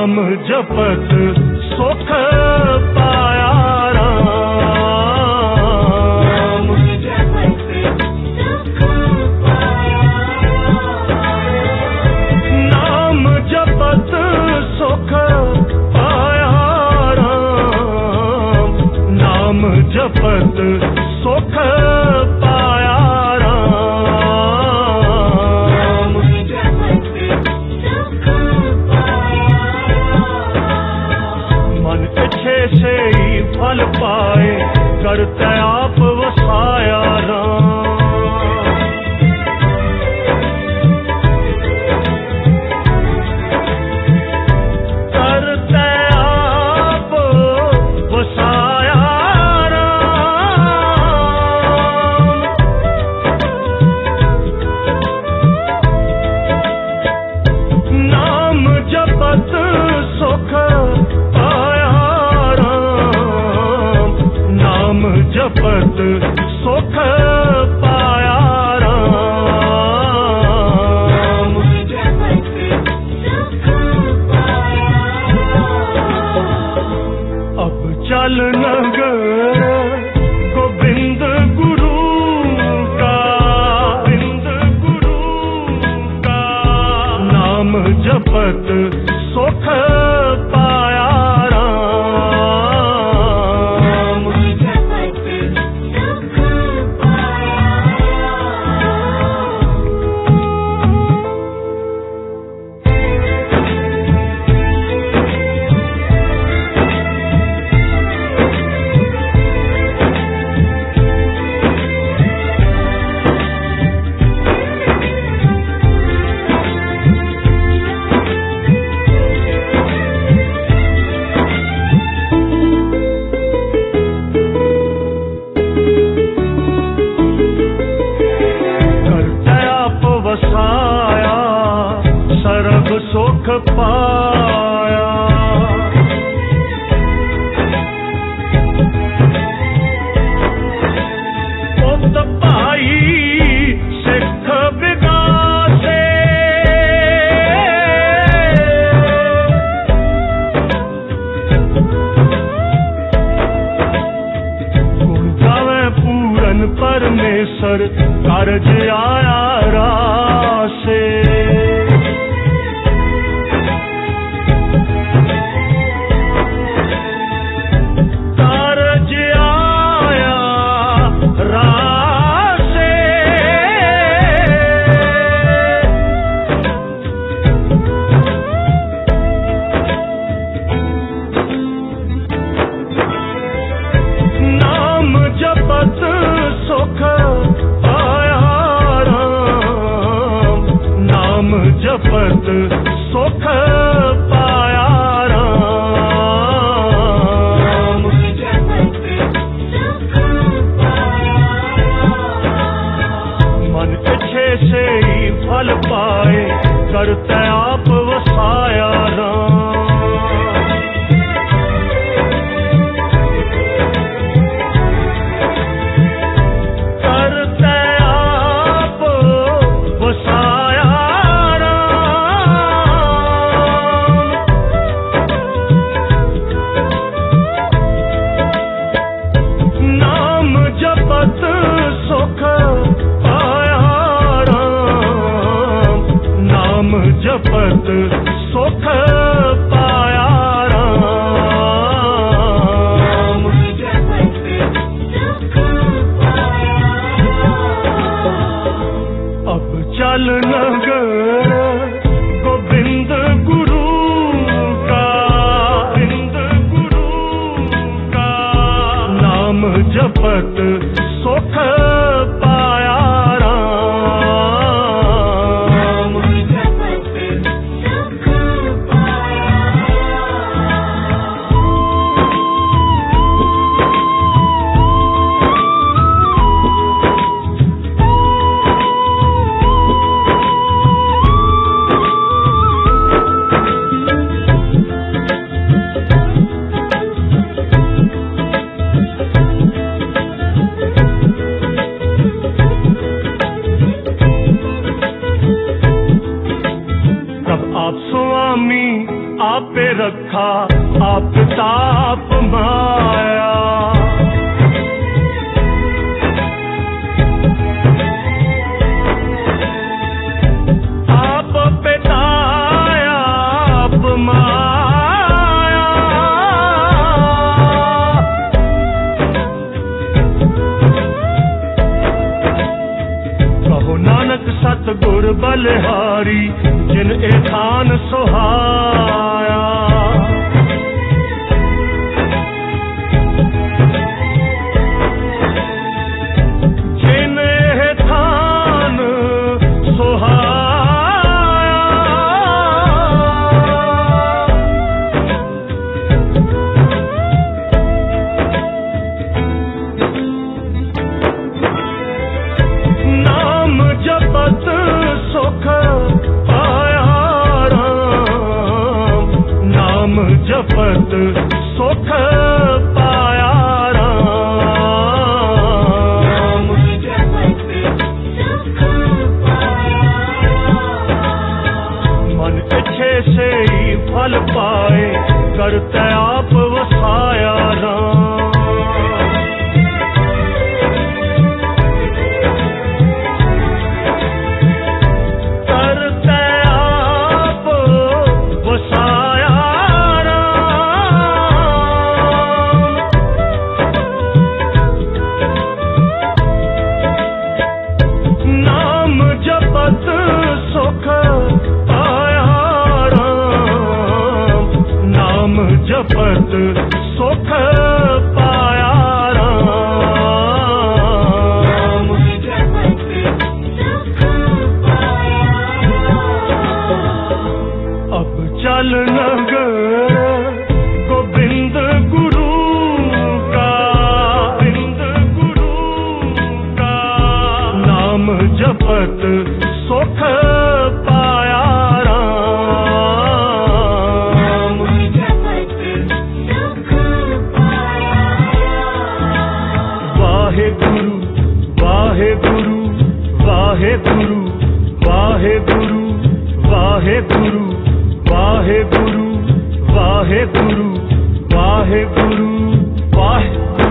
नाम जपत सुख पाया राम। नाम जपत सुख पाया राम। नाम जपत सुख पाया राम। मन इच्छे से ही फल पाए करते आप वसाया राम। करते आप वसाया राम। नाम जपत सुख पाया राम। नाम जपत सुख पाया राम। अब चल नगर गोविंद गुरु का। गोविंद गुरु का नाम जपत सुख पाया राम। करते आप वसाया सर्व सुख पाया। पुत भाई सिख विगासे। गुण गावे पूरन परमेश्वर कारज आया रासे। कारज आया रासे। नाम जपत सुख पाया राम। नाम जपत सुख पाया राम। मन इच्छे से ही फल पाए करते आप वसाया राम। करते आप वसाया राम। नाम जपत सुख पाया राम। नाम जपत सुख पाया राम। अब चल नगर गोविंद गुरु का। गोविंद गुरु का नाम जपत सुख पाया राम। स्वामी आपे रखा आप ताप माया। आप पिताया आप माया। कहो नानक सतगुर बलिहारी जिन एठान सुहाया। जिन एठान सुहाया। नाम जपत सुख जपत सुख पाया राम। मन इच्छे से ही फल पाए करते आप वसाया राम। करते आप वसाया सुख पाया राम। नाम जपत सुख पाया राम। अब चल नगर गोविंद गुरु का। गोविंद गुरु का नाम जपत सुख पाया राम। वाहे गुरु वाहे गुरु वाहे गुरु वाहे गुरु वाहे गुरु वाहे गुरु वाहे गुरु वाहे गुरु वाहे।